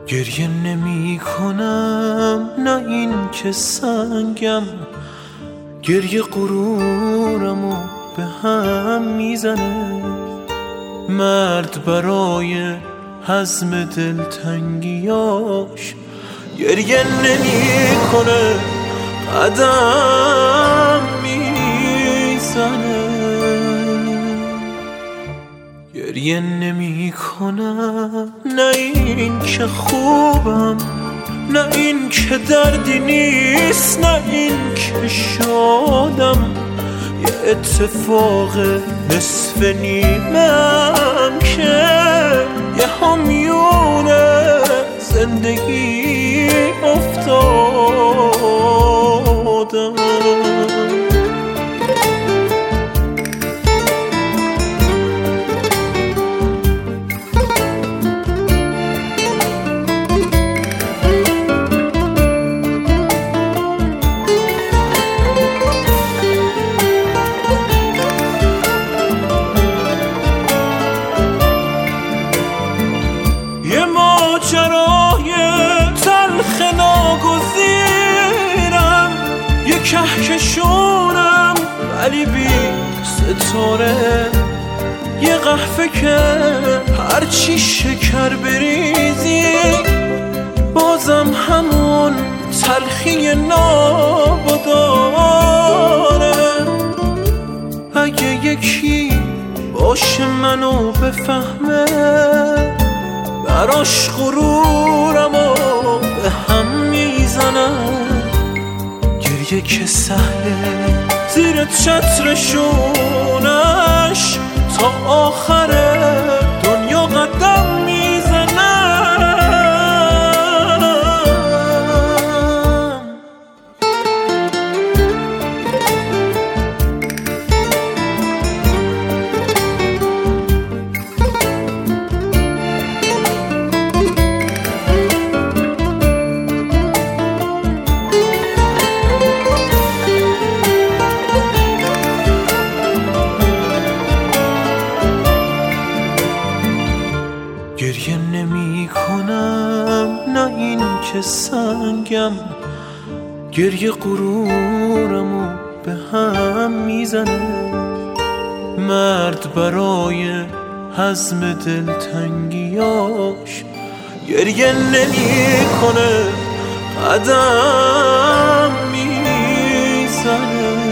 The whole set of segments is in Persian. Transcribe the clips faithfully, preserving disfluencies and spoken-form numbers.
گریه نمی کنم، نه این که سنگم، گریه غرورمو به هم میزنه. مرد برای هضم دلتنگیاش گریه نمی کنه، قدم میزنه. گریه نمی کنم، نه این که خوبم، نه این که دردی نیست، نه این که شادم. یه اتفاق نصف نیمم که یه همیون زندگی افتادم. ماجرای تلخ ناگزیرم، یه کهکشونم ولی بی ستاره. یه قهوه که هرچی شکر بریزی بازم همون تلخی نابو داره. اگه یکی باشه منو بفهمه، براش غرورمو به هم میزنم. گریه که سهله زیر چترشونش تا آخر دنیا قدم میزنم. گریه نمی کنم، نه این که سنگم، گریه غرورمو به هم میزنه. مرد برای هضم دلتنگیاش گریه نمی کنه، قدم میزنه.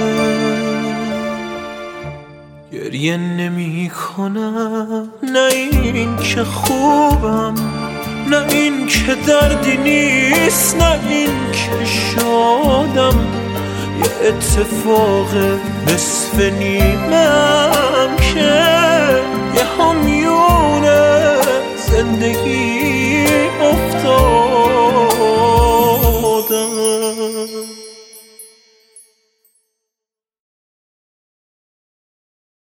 گریه نمی کنم، نه این که خوبم، نه این که دردی نیست، نه این که شادم. یه اتفاق نصف نیمم که یه همیونه